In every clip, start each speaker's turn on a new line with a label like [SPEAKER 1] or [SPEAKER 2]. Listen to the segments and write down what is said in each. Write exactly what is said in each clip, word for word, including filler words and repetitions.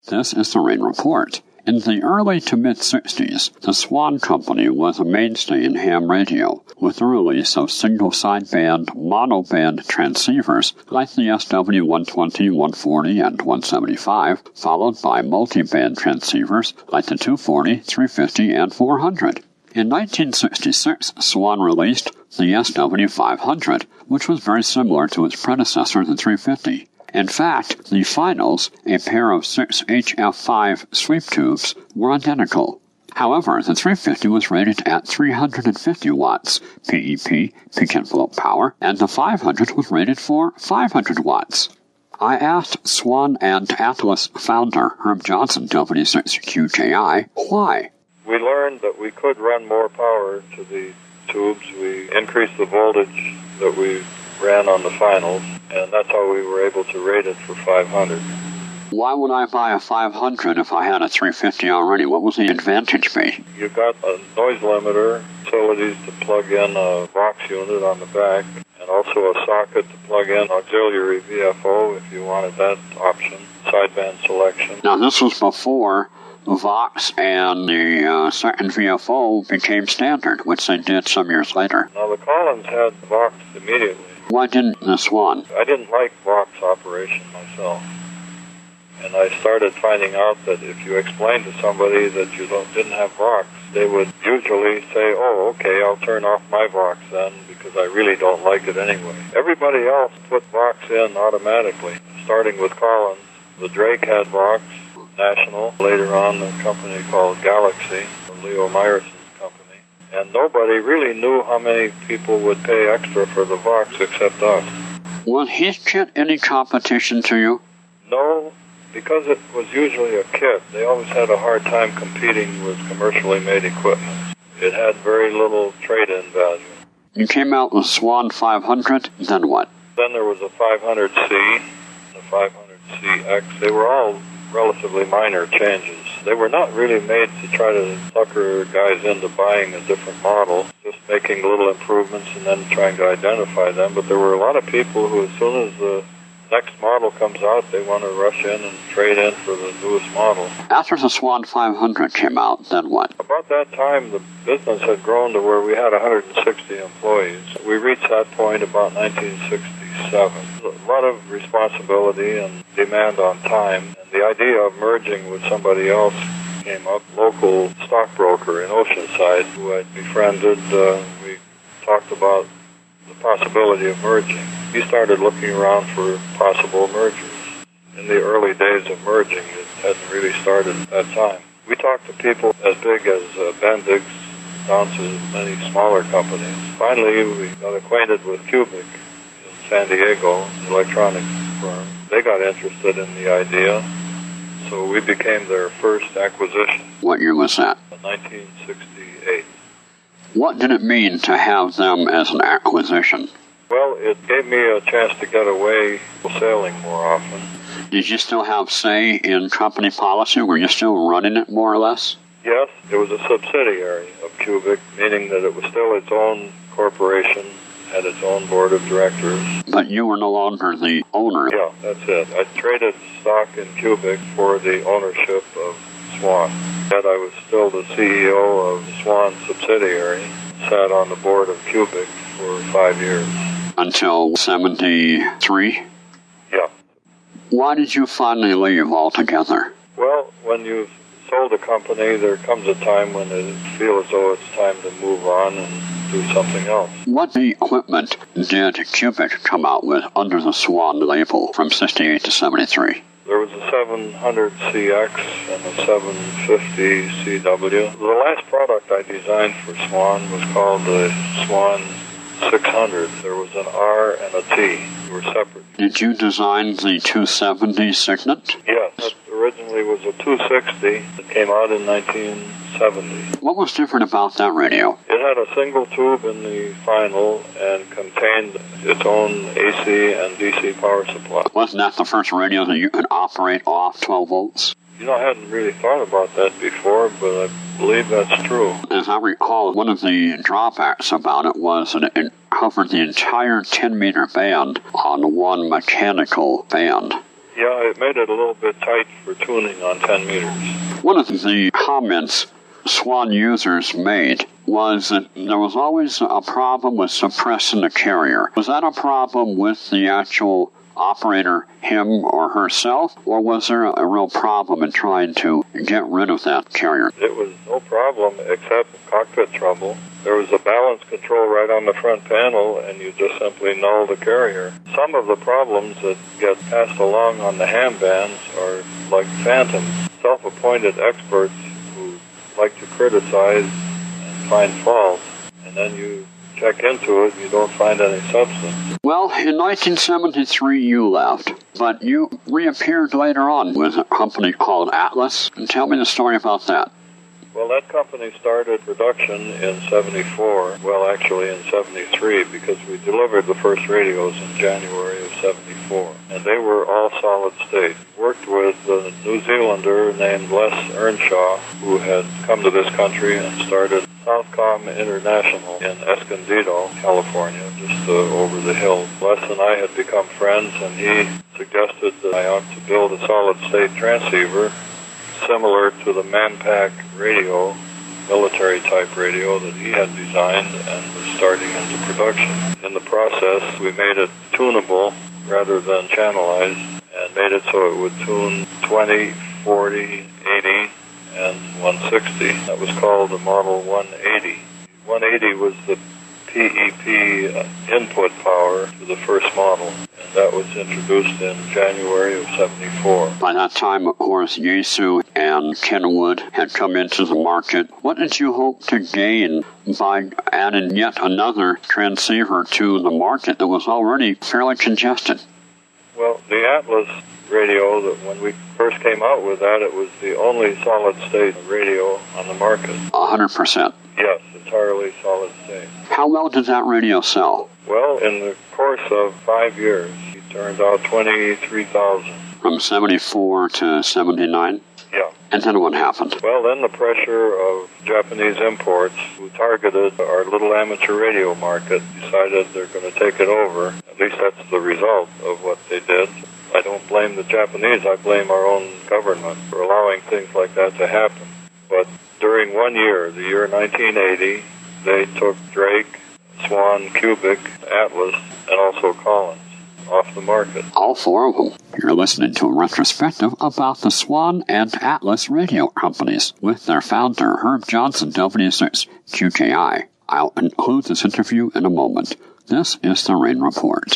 [SPEAKER 1] This is the Rain Report. In the early to mid-sixties, the Swan Company was a mainstay in ham radio, with the release of single-sideband, monoband transceivers like the S W one twenty, one forty, and one seventy-five, followed by multiband transceivers like the two forty, three fifty, and four hundred. In nineteen sixty-six, Swan released the S W five hundred, which was very similar to its predecessor, the three fifty. In fact, the finals, a pair of six H F five sweep tubes, were identical. However, the three fifty was rated at three hundred fifty watts P E P, peak envelope power, and the five hundred was rated for five hundred watts. I asked Swan and Atlas founder Herb Johnson, W six Q J I, why.
[SPEAKER 2] We learned that we could run more power to the tubes. We increased the voltage that we ran on the finals, and that's how we were able to rate it for five hundred.
[SPEAKER 1] Why would I buy a five hundred if I had a three fifty already? What was the advantage be?
[SPEAKER 2] You got a noise limiter, facilities to plug in a Vox unit on the back, and also a socket to plug in auxiliary V F O if you wanted that option, sideband selection.
[SPEAKER 1] Now this was before the Vox and the uh, second V F O became standard, which they did some years later.
[SPEAKER 2] Now the Collins had Vox immediately.
[SPEAKER 1] Why didn't this one?
[SPEAKER 2] I didn't like Vox operation myself. And I started finding out that if you explained to somebody that you don't, didn't have Vox, they would usually say, oh, okay, I'll turn off my Vox then, because I really don't like it anyway. Everybody else put Vox in automatically, starting with Collins. The Drake had Vox, National, later on a company called Galaxy, Leo Myerson's company. And nobody really knew how many people would pay extra for the Vox except us.
[SPEAKER 1] Was HeathKit any competition to you?
[SPEAKER 2] No, because it was usually a kit. They always had a hard time competing with commercially made equipment. It had very little trade-in value.
[SPEAKER 1] You came out with Swan five hundred, then what?
[SPEAKER 2] Then there was a five hundred C, the five hundred C X. They were all relatively minor changes. They were not really made to try to sucker guys into buying a different model, just making little improvements and then trying to identify them. But there were a lot of people who, as soon as the next model comes out, they want to rush in and trade in for the newest model.
[SPEAKER 1] After the Swan five hundred came out, then what?
[SPEAKER 2] About that time, the business had grown to where we had one hundred sixty employees. We reached that point about nineteen sixty-seven. A lot of responsibility and demand on time. And the idea of merging with somebody else came up. Local stockbroker in Oceanside, who I befriended, uh, we talked about the possibility of merging. He started looking around for possible mergers. In the early days of merging, it hadn't really started at that time. We talked to people as big as uh, Bendix, down to many smaller companies. Finally, we got acquainted with Cubic in San Diego, an electronics firm. They got interested in the idea, so we became their first acquisition.
[SPEAKER 1] What year was that?
[SPEAKER 2] nineteen sixty-eight.
[SPEAKER 1] What did it mean to have them as an acquisition?
[SPEAKER 2] Well, it gave me a chance to get away sailing more often.
[SPEAKER 1] Did you still have say in company policy? Were you still running it more or less?
[SPEAKER 2] Yes, it was a subsidiary of Cubic, meaning that it was still its own corporation, had its own board of directors.
[SPEAKER 1] But you were no longer the owner.
[SPEAKER 2] Yeah, that's it. I traded stock in Cubic for the ownership of Swan. Yet I was still the C E O of the Swan subsidiary, sat on the board of Cubic for five years.
[SPEAKER 1] Until seventy-three?
[SPEAKER 2] Yeah.
[SPEAKER 1] Why did you finally leave altogether?
[SPEAKER 2] Well, when you've sold a company, there comes a time when you feel as though it's time to move on and do something else.
[SPEAKER 1] What equipment did Cubic come out with under the Swan label from sixty-eight to seventy-three?
[SPEAKER 2] There was a seven hundred C X and a seven fifty C W. The last product I designed for Swan was called the Swan six hundred. There was an R and a T. They were separate.
[SPEAKER 1] Did you design the two seventy Signet?
[SPEAKER 2] Yes. It originally was a two sixty that came out in nineteen seventy.
[SPEAKER 1] What was different about that radio?
[SPEAKER 2] It had a single tube in the final and contained its own A C and D C power supply.
[SPEAKER 1] Wasn't that the first radio that you could operate off twelve volts?
[SPEAKER 2] You know, I hadn't really thought about that before, but I believe that's true.
[SPEAKER 1] As I recall, one of the drawbacks about it was that it covered the entire ten meter band on one mechanical band.
[SPEAKER 2] Yeah, it made it a little bit tight for tuning on ten meters.
[SPEAKER 1] One of the comments Swan users made was that there was always a problem with suppressing the carrier. Was that a problem with the actual operator, him or herself, or was there a real problem in trying to get rid of that carrier?
[SPEAKER 2] It was no problem except cockpit trouble. There was a balance control right on the front panel, and you just simply null the carrier. Some of the problems that get passed along on the ham bands are like phantoms. Self-appointed experts who like to criticize and find faults, and then you check into it and you don't find any substance.
[SPEAKER 1] Well, in nineteen seventy-three you left, but you reappeared later on with a company called Atlas. And tell me the story about that.
[SPEAKER 2] Well, that company started production in seventy-four, well, actually in seventy-three, because we delivered the first radios in January of seventy-four. And they were all solid state. Worked with a New Zealander named Les Earnshaw, who had come to this country and started Southcom International in Escondido, California, just uh, over the hill. Les and I had become friends, and he suggested that I ought to build a solid-state transceiver similar to the Manpack radio, military-type radio that he had designed and was starting into production. In the process, we made it tunable rather than channelized, and made it so it would tune twenty, forty, eighty, and one sixty. That was called the Model one eighty. one eighty was the P E P input power to the first model, and that was introduced in January of seventy-four.
[SPEAKER 1] By that time, of course, Yaesu and Kenwood had come into the market. What did you hope to gain by adding yet another transceiver to the market that was already fairly congested?
[SPEAKER 2] Well, the Atlas radio, that when we first came out with that, it was the only solid-state radio on the market.
[SPEAKER 1] A hundred percent.
[SPEAKER 2] Yes, entirely solid state.
[SPEAKER 1] How well did that radio sell?
[SPEAKER 2] Well, in the course of five years, it turned out twenty-three thousand.
[SPEAKER 1] From seventy-four to seventy-nine?
[SPEAKER 2] Yeah.
[SPEAKER 1] And then what happened?
[SPEAKER 2] Well, then the pressure of Japanese imports who targeted our little amateur radio market decided they're going to take it over. At least that's the result of what they did. I don't blame the Japanese, I blame our own government for allowing things like that to happen. But during one year, the year nineteen eighty, they took Drake, Swan, Cubic, Atlas, and also Collins off the market.
[SPEAKER 1] All four of them. You're listening to a retrospective about the Swan and Atlas radio companies with their founder, Herb Johnson, W six Q K I. I'll include this interview in a moment. This is the Rain Report.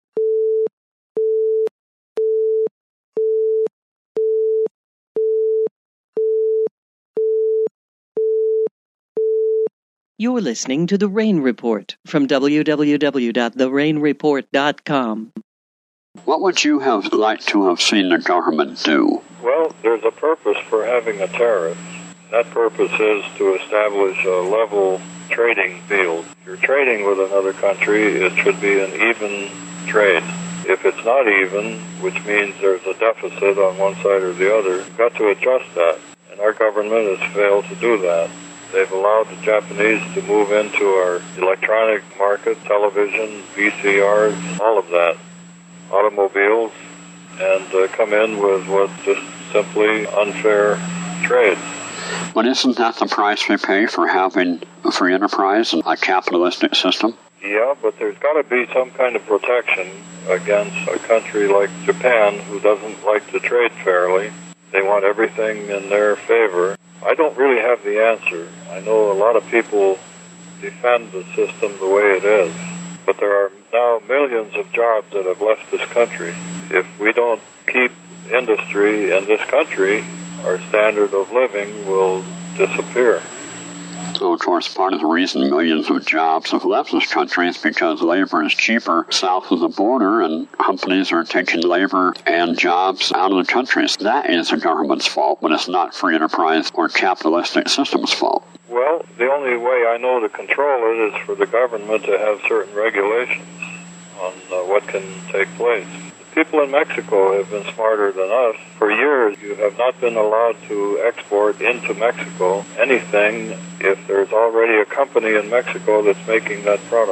[SPEAKER 3] You're listening to The Rain Report from w w w dot the rain report dot com.
[SPEAKER 1] What would you have liked to have seen the government do?
[SPEAKER 2] Well, there's a purpose for having a tariff. That purpose is to establish a level trading field. If you're trading with another country, it should be an even trade. If it's not even, which means there's a deficit on one side or the other, you've got to adjust that. And our government has failed to do that. They've allowed the Japanese to move into our electronic market, television, V C Rs, all of that, automobiles, and uh, come in with what's just simply unfair trade.
[SPEAKER 1] But isn't that the price we pay for having a free enterprise and a capitalistic system?
[SPEAKER 2] Yeah, but there's got to be some kind of protection against a country like Japan who doesn't like to trade fairly. They want everything in their favor. I don't really have the answer. I know a lot of people defend the system the way it is, but there are now millions of jobs that have left this country. If we don't keep industry in this country, our standard of living will disappear.
[SPEAKER 1] So, of course, part of the reason millions of jobs have left this country is because labor is cheaper south of the border and companies are taking labor and jobs out of the country. So that is the government's fault, but it's not free enterprise or capitalistic system's fault.
[SPEAKER 2] Well, the only way I know to control it is for the government to have certain regulations on uh, what can take place. People in Mexico have been smarter than us. For years, you have not been allowed to export into Mexico anything if there's already a company in Mexico that's making that product. The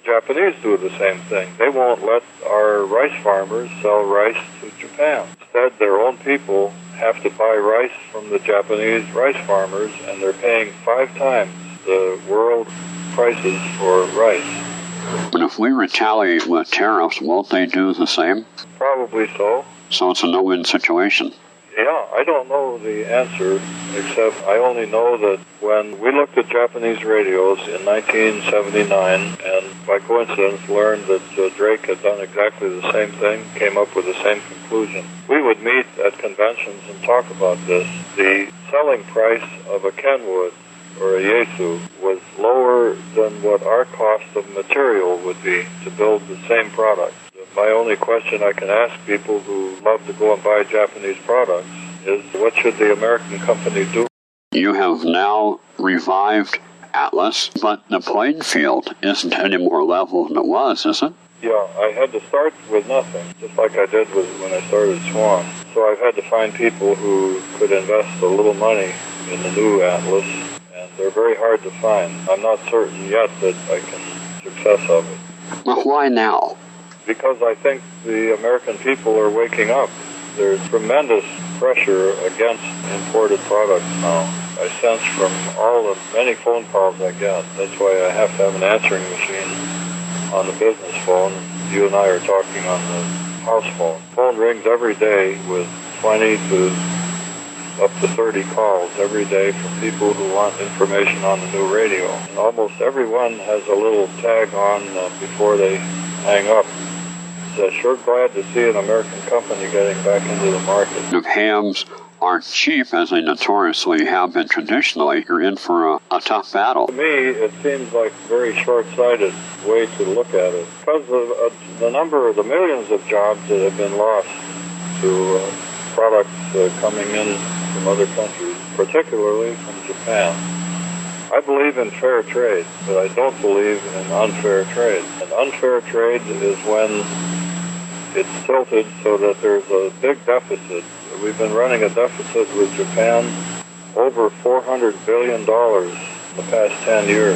[SPEAKER 2] Japanese do the same thing. They won't let our rice farmers sell rice to Japan. Instead, their own people have to buy rice from the Japanese rice farmers, and they're paying five times the world prices for rice.
[SPEAKER 1] But if we retaliate with tariffs, won't they do the same?
[SPEAKER 2] Probably so.
[SPEAKER 1] So it's a no-win situation.
[SPEAKER 2] Yeah, I don't know the answer, except I only know that when we looked at Japanese radios in nineteen seventy-nine, and by coincidence learned that uh, Drake had done exactly the same thing, came up with the same conclusion, we would meet at conventions and talk about this. The selling price of a Kenwood or a Yaesu was lower than what our cost of material would be to build the same product. My only question I can ask people who love to go and buy Japanese products is, what should the American company do?
[SPEAKER 1] You have now revived Atlas, but the playing field isn't any more level than it was, is it?
[SPEAKER 2] Yeah, I had to start with nothing, just like I did with when I started Swan. So I've had to find people who could invest a little money in the new Atlas, and they're very hard to find. I'm not certain yet that I can success of it.
[SPEAKER 1] Well, why now?
[SPEAKER 2] Because I think the American people are waking up. There's tremendous pressure against imported products now. I sense from all the many phone calls I get. That's why I have to have an answering machine on the business phone. You and I are talking on the house phone. Phone rings every day with twenty to up to thirty calls every day from people who want information on the new radio. And almost everyone has a little tag on uh, before they hang up. So sure glad to see an American company getting back into the market.
[SPEAKER 1] If hams aren't cheap, as they notoriously have been traditionally, you're in for a, a tough battle.
[SPEAKER 2] To me, it seems like a very short-sighted way to look at it. Because of uh, the number of the millions of jobs that have been lost to uh, products uh, coming in from other countries, particularly from Japan. I believe in fair trade, but I don't believe in unfair trade. And unfair trade is when it's tilted so that there's a big deficit. We've been running a deficit with Japan over four hundred billion dollars in the past ten years.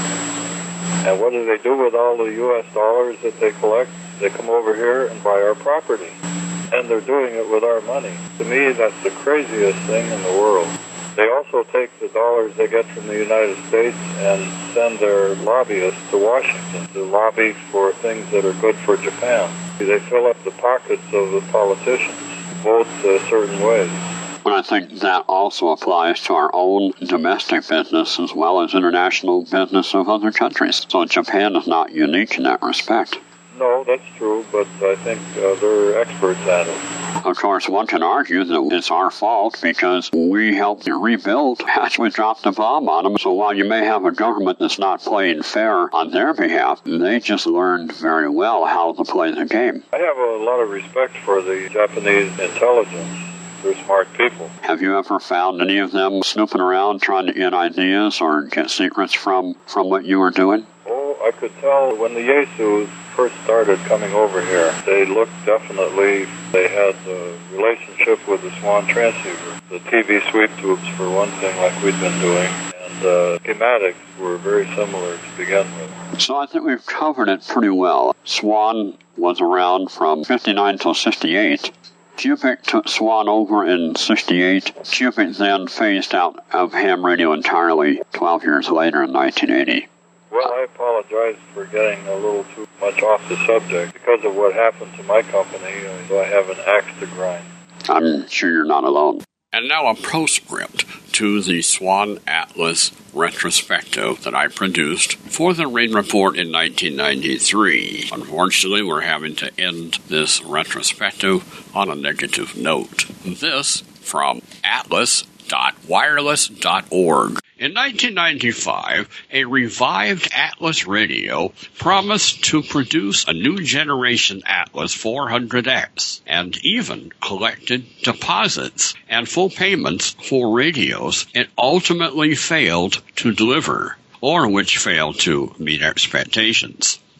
[SPEAKER 2] And what do they do with all the U S dollars that they collect? They come over here and buy our property. And they're doing it with our money. To me, that's the craziest thing in the world. They also take the dollars they get from the United States and send their lobbyists to Washington to lobby for things that are good for Japan. They fill up the pockets of the politicians, both uh, certain ways.
[SPEAKER 1] But I think that also applies to our own domestic business as well as international business of other countries. So Japan is not unique in that respect.
[SPEAKER 2] No, that's true, but I think uh, they're experts at it.
[SPEAKER 1] Of course, one can argue that it's our fault because we helped rebuild as we dropped the bomb on them. So while you may have a government that's not playing fair on their behalf, they just learned very well how to play the game.
[SPEAKER 2] I have a lot of respect for the Japanese intelligence. They're smart people.
[SPEAKER 1] Have you ever found any of them snooping around trying to get ideas or get secrets from, from what you were doing?
[SPEAKER 2] Oh, I could tell when the Yaesus first started coming over here, they looked definitely, they had a relationship with the Swan transceiver. The T V sweep tubes, for one thing, like we'd been doing, and uh, schematics were very similar to begin with.
[SPEAKER 1] So I think we've covered it pretty well. Swan was around from fifty-nine till sixty-eight. Cubic took Swan over in sixty-eight. Cubic then phased out of ham radio entirely twelve years later in nineteen eighty.
[SPEAKER 2] Well, I apologize for getting a little too much off the subject. Because of what happened to my company, I have an axe to grind.
[SPEAKER 1] I'm sure you're not alone.
[SPEAKER 4] And now a postscript to the Swan Atlas retrospective that I produced for the Rain Report in nineteen ninety-three. Unfortunately, we're having to end this retrospective on a negative note. This from atlas dot wireless dot org. In nineteen ninety-five, a revived Atlas radio promised to produce a new generation Atlas four hundred X and even collected deposits and full payments for radios it ultimately failed to deliver, or which failed to meet expectations.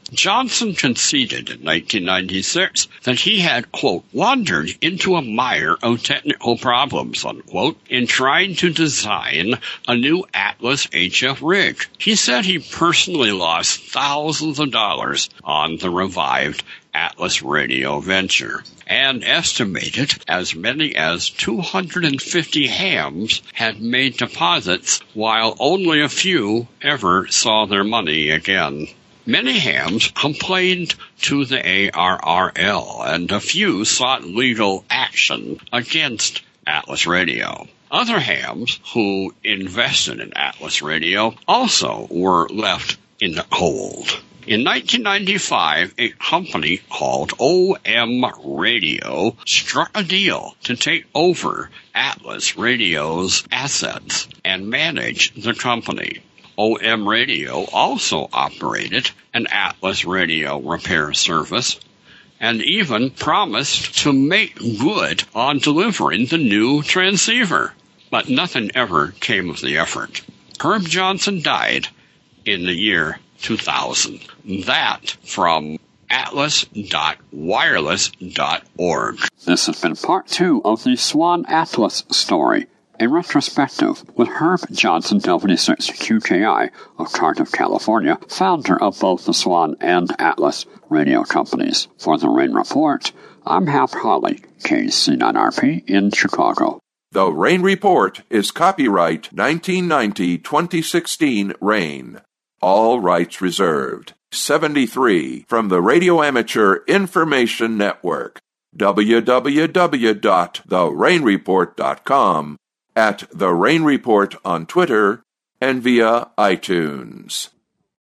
[SPEAKER 4] Johnson conceded in nineteen ninety-six that he had, quote, wandered into a mire of technical problems, unquote, in trying to design a new Atlas H F rig. He said he personally lost thousands of dollars on the revived Atlas radio venture, and estimated as many as two hundred fifty hams had made deposits, while only a few ever saw their money again. Many hams complained to the A R R L, and a few sought legal action against Atlas Radio. Other hams who invested in Atlas Radio also were left in the cold. In nineteen ninety-five, a company called O M Radio struck a deal to take over Atlas Radio's assets and manage the company. O M Radio also operated an Atlas Radio repair service and even promised to make good on delivering the new transceiver. But nothing ever came of the effort. Herb Johnson died in the year two thousand. That from atlas dot wireless dot org.
[SPEAKER 1] This has been part two of the Swan Atlas story, a retrospective with Herb Johnson, W six Q K I of Cardiff, California, founder of both the Swan and Atlas radio companies. For the Rain Report, I'm Hap Holly, K C nine R P in Chicago.
[SPEAKER 5] The Rain Report is copyright nineteen ninety to twenty sixteen Rain. All rights reserved. seventy-three from the Radio Amateur Information Network. w w w dot the rain report dot com, at The Rain Report on Twitter, and via iTunes.